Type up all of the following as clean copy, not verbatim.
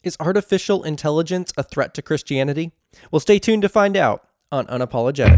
Is artificial intelligence a threat to Christianity? Well, stay tuned to find out on Unapologetic.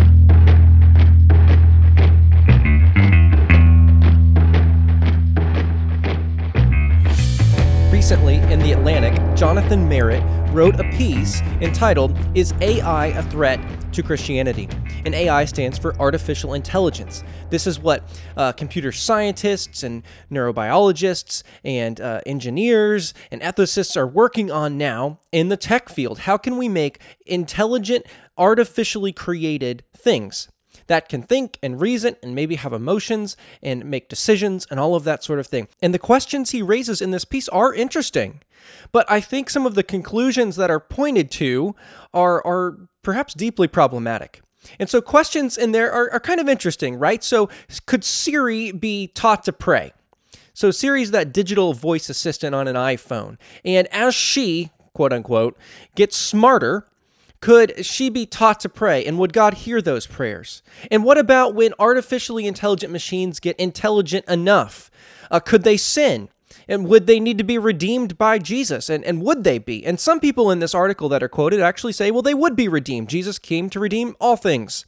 Recently, in The Atlantic, Jonathan Merritt wrote a piece entitled, "Is AI a Threat to Christianity?" And AI stands for artificial intelligence. This is what computer scientists and neurobiologists and engineers and ethicists are working on now in the tech field. How can we make intelligent, artificially created things that can think and reason and maybe have emotions and make decisions and all of that sort of thing? And the questions he raises in this piece are interesting, but I think some of the conclusions that are pointed to are perhaps deeply problematic. And so questions in there are kind of interesting, right? So could Siri be taught to pray? So Siri's that digital voice assistant on an iPhone. And as she, quote unquote, gets smarter, could she be taught to pray? And would God hear those prayers? And what about when artificially intelligent machines get intelligent enough? Could they sin? And would they need to be redeemed by Jesus? And would they be? And some people in this article that are quoted actually say, well, they would be redeemed. Jesus came to redeem all things.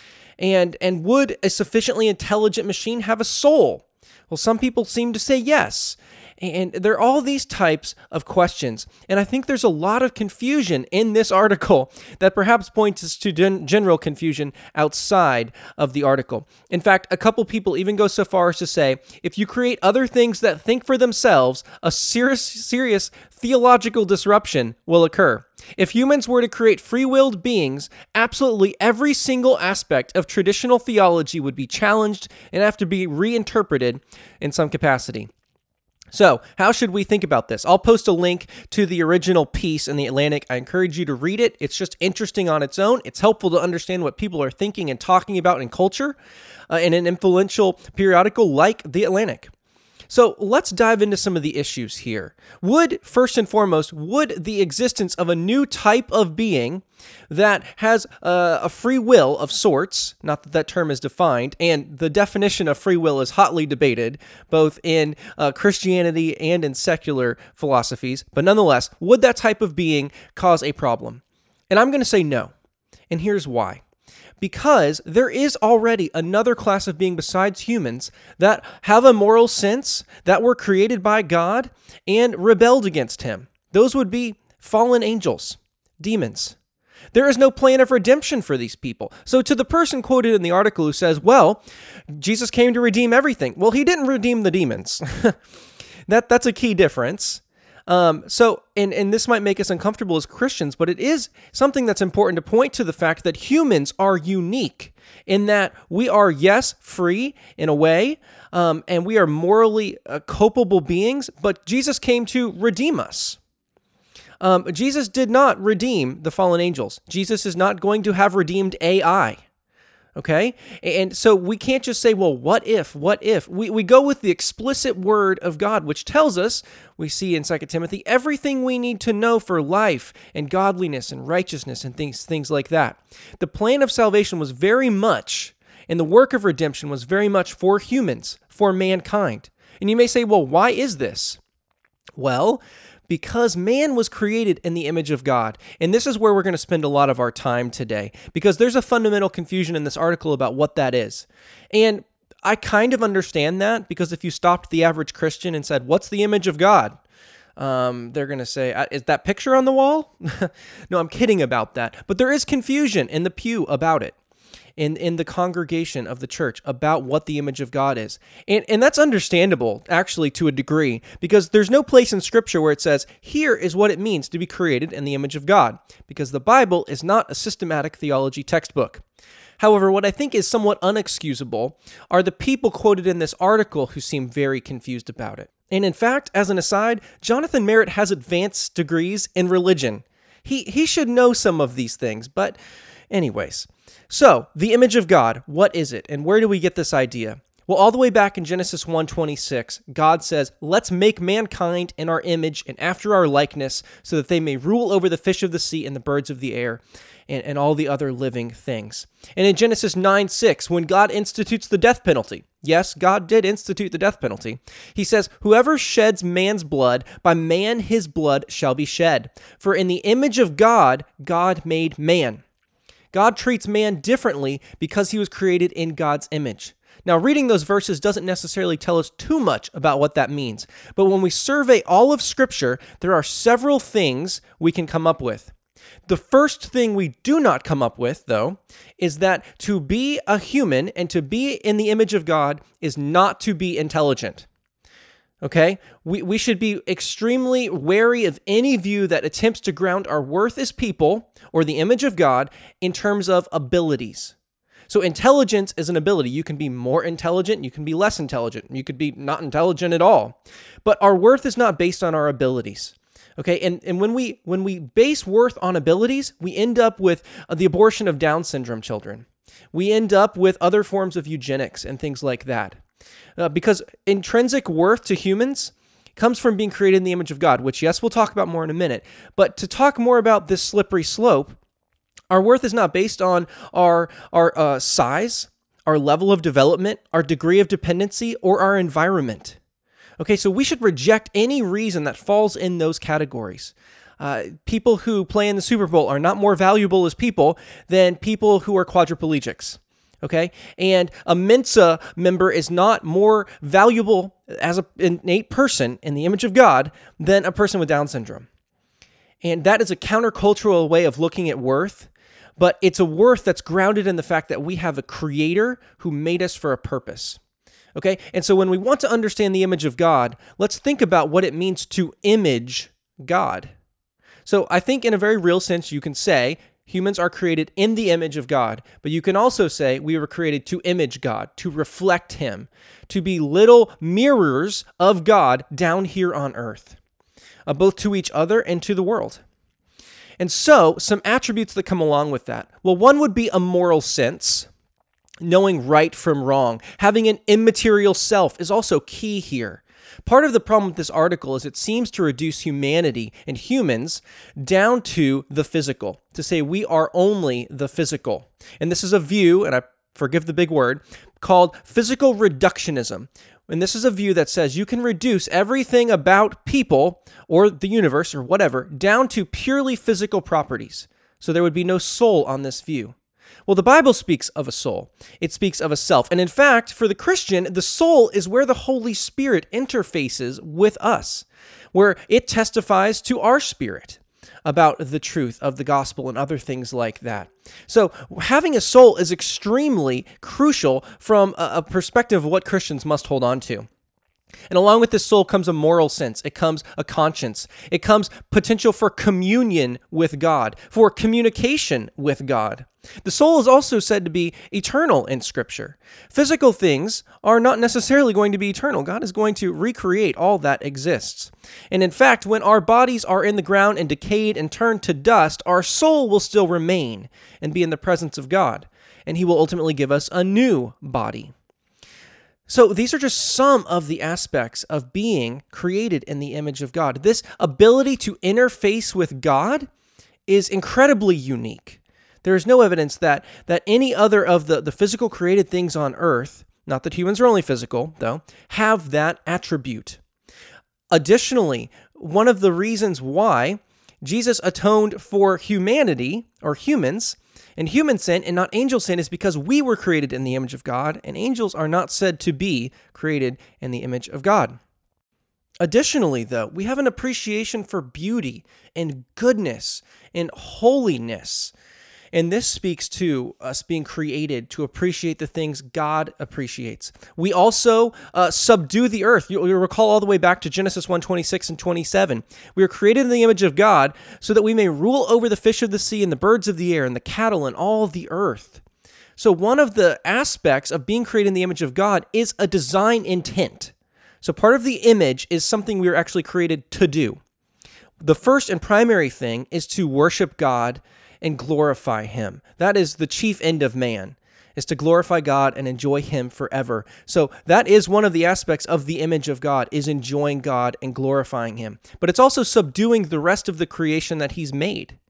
And would a sufficiently intelligent machine have a soul? Well, some people seem to say yes. And there are all these types of questions. And I think there's a lot of confusion in this article that perhaps points us to general confusion outside of the article. In fact, a couple people even go so far as to say, if you create other things that think for themselves, a serious theological disruption will occur. If humans were to create free-willed beings, absolutely every single aspect of traditional theology would be challenged and have to be reinterpreted in some capacity. So, how should we think about this? I'll post a link to the original piece in The Atlantic. I encourage you to read it. It's just interesting on its own. It's helpful to understand what people are thinking and talking about in culture in an influential periodical like The Atlantic. So let's dive into some of the issues here. First and foremost, would the existence of a new type of being that has a free will of sorts, not that that term is defined, and the definition of free will is hotly debated, both in Christianity and in secular philosophies, but nonetheless, would that type of being cause a problem? And I'm going to say no, and here's why. Because there is already another class of being besides humans that have a moral sense, that were created by God and rebelled against him. Those would be fallen angels, demons. There is no plan of redemption for these people. So to the person quoted in the article who says, well, Jesus came to redeem everything. Well, he didn't redeem the demons. That's a key difference. And this might make us uncomfortable as Christians, but it is something that's important to point to the fact that humans are unique in that we are, yes, free in a way, and we are morally culpable beings, but Jesus came to redeem us. Jesus did not redeem the fallen angels. Jesus is not going to have redeemed AI. Okay? And so we can't just say, well, what if? We go with the explicit word of God, which tells us, we see in 2 Timothy, everything we need to know for life and godliness and righteousness and things like that. The plan of salvation was very much, and the work of redemption was very much for humans, for mankind. And you may say, well, why is this? Well, because man was created in the image of God. And this is where we're going to spend a lot of our time today, because there's a fundamental confusion in this article about what that is. And I kind of understand that, because if you stopped the average Christian and said, what's the image of God? They're going to say, is that picture on the wall? No, I'm kidding about that. But there is confusion in the pew about it. In the congregation of the church about what the image of God is. And that's understandable, actually, to a degree, because there's no place in Scripture where it says, here is what it means to be created in the image of God, because the Bible is not a systematic theology textbook. However, what I think is somewhat unexcusable are the people quoted in this article who seem very confused about it. And in fact, as an aside, Jonathan Merritt has advanced degrees in religion. He should know some of these things, but anyways. So, the image of God, what is it, and where do we get this idea? Well, all the way back in Genesis 1:26, God says, let's make mankind in our image and after our likeness, so that they may rule over the fish of the sea and the birds of the air and all the other living things. And in Genesis 9:6, when God institutes the death penalty, Yes, God did institute the death penalty. He says, "Whoever sheds man's blood, by man his blood shall be shed. For in the image of God, God made man." God treats man differently because he was created in God's image. Now, reading those verses doesn't necessarily tell us too much about what that means. But when we survey all of Scripture, there are several things we can come up with. The first thing we do not come up with, though, is that to be a human and to be in the image of God is not to be intelligent. Okay? We should be extremely wary of any view that attempts to ground our worth as people or the image of God in terms of abilities. So intelligence is an ability. You can be more intelligent, you can be less intelligent, you could be not intelligent at all. But our worth is not based on our abilities. Okay, and when we base worth on abilities, we end up with the abortion of Down syndrome children. We end up with other forms of eugenics and things like that. Because intrinsic worth to humans comes from being created in the image of God, which, yes, we'll talk about more in a minute. But to talk more about this slippery slope, our worth is not based on our size, our level of development, our degree of dependency, or our environment. Okay, so we should reject any reason that falls in those categories. People who play in the Super Bowl are not more valuable as people than people who are quadriplegics. Okay, and a Mensa member is not more valuable as an innate person in the image of God than a person with Down syndrome. And that is a countercultural way of looking at worth, but it's a worth that's grounded in the fact that we have a creator who made us for a purpose. Okay, and so when we want to understand the image of God, let's think about what it means to image God. So I think in a very real sense, you can say humans are created in the image of God, but you can also say we were created to image God, to reflect Him, to be little mirrors of God down here on earth, both to each other and to the world. And so some attributes that come along with that. Well, one would be a moral sense. Knowing right from wrong, having an immaterial self is also key here. Part of the problem with this article is it seems to reduce humanity and humans down to the physical, to say we are only the physical. And this is a view, and I forgive the big word, called physical reductionism. And this is a view that says you can reduce everything about people or the universe or whatever down to purely physical properties. So there would be no soul on this view. Well, the Bible speaks of a soul. It speaks of a self. And in fact, for the Christian, the soul is where the Holy Spirit interfaces with us, where it testifies to our spirit about the truth of the gospel and other things like that. So having a soul is extremely crucial from a perspective of what Christians must hold on to. And along with this soul comes a moral sense. It comes a conscience. It comes potential for communion with God, for communication with God. The soul is also said to be eternal in Scripture. Physical things are not necessarily going to be eternal. God is going to recreate all that exists. And in fact, when our bodies are in the ground and decayed and turned to dust, our soul will still remain and be in the presence of God. And He will ultimately give us a new body. So these are just some of the aspects of being created in the image of God. This ability to interface with God is incredibly unique. There is no evidence that any other of the physical created things on earth, not that humans are only physical, though, have that attribute. Additionally, one of the reasons why Jesus atoned for humanity, or humans, and human sin and not angel sin is because we were created in the image of God, and angels are not said to be created in the image of God. Additionally, though, we have an appreciation for beauty and goodness and holiness. And this speaks to us being created to appreciate the things God appreciates. We also subdue the earth. You'll recall all the way back to Genesis 1:26 and 27. We are created in the image of God so that we may rule over the fish of the sea and the birds of the air and the cattle and all the earth. So one of the aspects of being created in the image of God is a design intent. So part of the image is something we are actually created to do. The first and primary thing is to worship God and glorify Him. That is the chief end of man, is to glorify God and enjoy Him forever. So that is one of the aspects of the image of God, is enjoying God and glorifying Him. But it's also subduing the rest of the creation that He's made.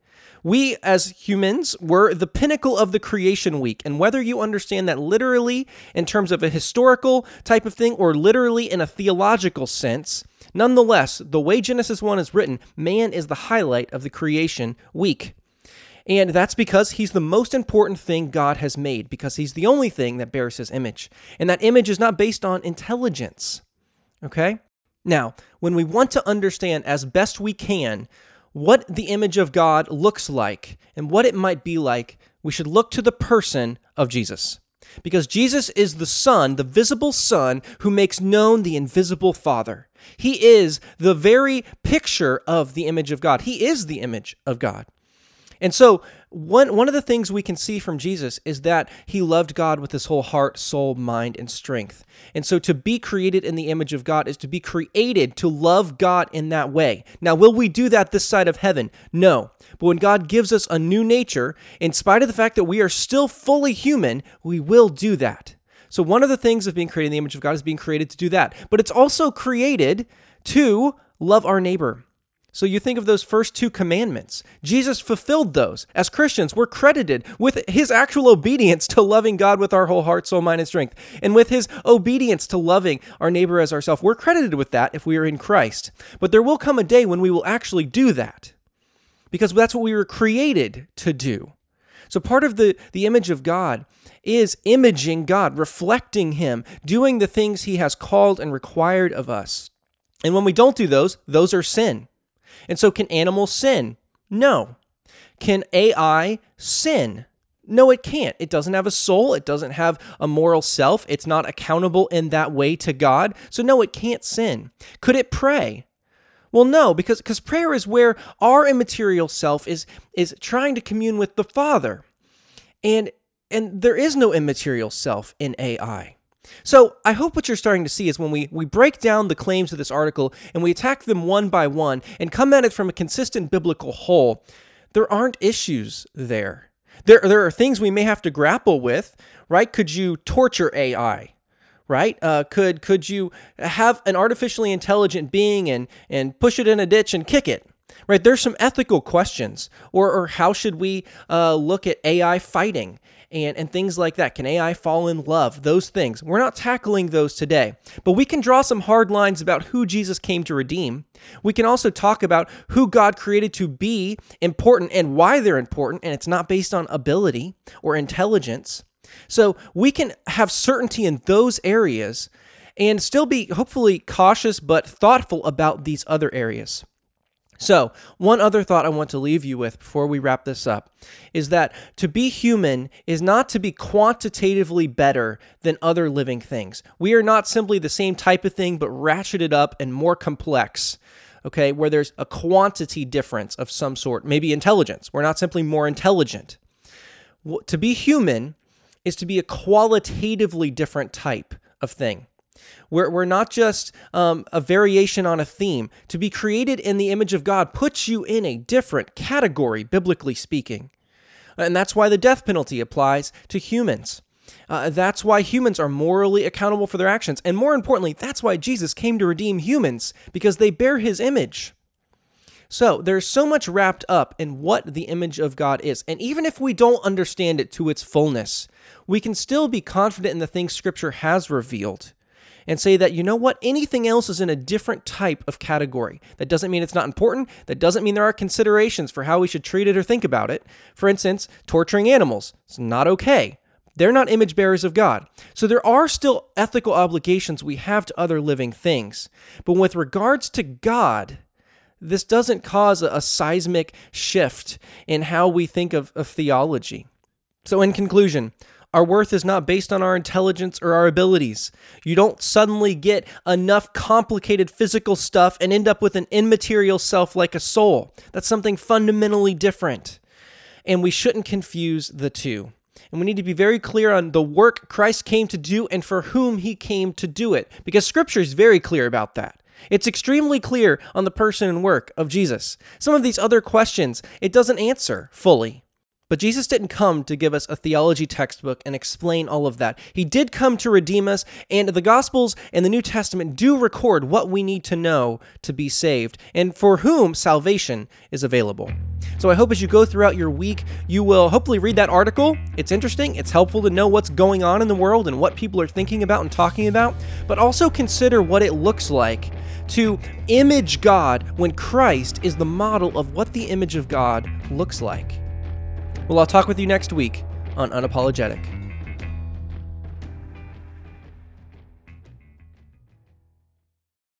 We as humans were the pinnacle of the creation week. And whether you understand that literally in terms of a historical type of thing or literally in a theological sense, nonetheless, the way Genesis 1 is written, man is the highlight of the creation week. And that's because he's the most important thing God has made, because he's the only thing that bears his image. And that image is not based on intelligence. Okay? Now, when we want to understand as best we can what the image of God looks like and what it might be like, we should look to the person of Jesus. Because Jesus is the Son, the visible Son, who makes known the invisible Father. He is the very picture of the image of God. He is the image of God. And so one of the things we can see from Jesus is that he loved God with his whole heart, soul, mind, and strength. And so to be created in the image of God is to be created to love God in that way. Now, will we do that this side of heaven? No. But when God gives us a new nature, in spite of the fact that we are still fully human, we will do that. So one of the things of being created in the image of God is being created to do that. But it's also created to love our neighbor. So you think of those first two commandments. Jesus fulfilled those. As Christians, we're credited with his actual obedience to loving God with our whole heart, soul, mind, and strength, and with his obedience to loving our neighbor as ourselves. We're credited with that if we are in Christ. But there will come a day when we will actually do that, because that's what we were created to do. So part of the image of God is imaging God, reflecting him, doing the things he has called and required of us. And when we don't do those are sin. And so can animals sin? No. Can AI sin? No, it can't. It doesn't have a soul. It doesn't have a moral self. It's not accountable in that way to God. So no, it can't sin. Could it pray? Well, no, because prayer is where our immaterial self is trying to commune with the Father. And there is no immaterial self in AI. So I hope what you're starting to see is when we break down the claims of this article and we attack them one by one and come at it from a consistent biblical whole, there aren't issues there. There are things we may have to grapple with, right? Could you torture AI? Right? Could you have an artificially intelligent being and push it in a ditch and kick it? Right? There's some ethical questions. Or how should we look at AI fighting and things like that? Can AI fall in love? Those things. We're not tackling those today. But we can draw some hard lines about who Jesus came to redeem. We can also talk about who God created to be important and why they're important, and it's not based on ability or intelligence. So we can have certainty in those areas and still be hopefully cautious but thoughtful about these other areas. So one other thought I want to leave you with before we wrap this up is that to be human is not to be quantitatively better than other living things. We are not simply the same type of thing but ratcheted up and more complex, okay, where there's a quantity difference of some sort, maybe intelligence. We're not simply more intelligent. To be human is to be a qualitatively different type of thing. We're not just a variation on a theme. To be created in the image of God puts you in a different category, biblically speaking. And that's why the death penalty applies to humans. That's why humans are morally accountable for their actions. And more importantly, that's why Jesus came to redeem humans, because they bear his image. So there's so much wrapped up in what the image of God is. And even if we don't understand it to its fullness, we can still be confident in the things Scripture has revealed and say that, you know what, anything else is in a different type of category. That doesn't mean it's not important. That doesn't mean there are considerations for how we should treat it or think about it. For instance, torturing animals. It's not okay. They're not image bearers of God. So there are still ethical obligations we have to other living things. But with regards to God, this doesn't cause a seismic shift in how we think of theology. So in conclusion, our worth is not based on our intelligence or our abilities. You don't suddenly get enough complicated physical stuff and end up with an immaterial self like a soul. That's something fundamentally different. And we shouldn't confuse the two. And we need to be very clear on the work Christ came to do and for whom he came to do it, because Scripture is very clear about that. It's extremely clear on the person and work of Jesus. Some of these other questions, it doesn't answer fully. But Jesus didn't come to give us a theology textbook and explain all of that. He did come to redeem us, and the Gospels and the New Testament do record what we need to know to be saved, and for whom salvation is available. So I hope as you go throughout your week, you will hopefully read that article. It's interesting. It's helpful to know what's going on in the world and what people are thinking about and talking about, but also consider what it looks like to image God when Christ is the model of what the image of God looks like. Well, I'll talk with you next week on Unapologetic.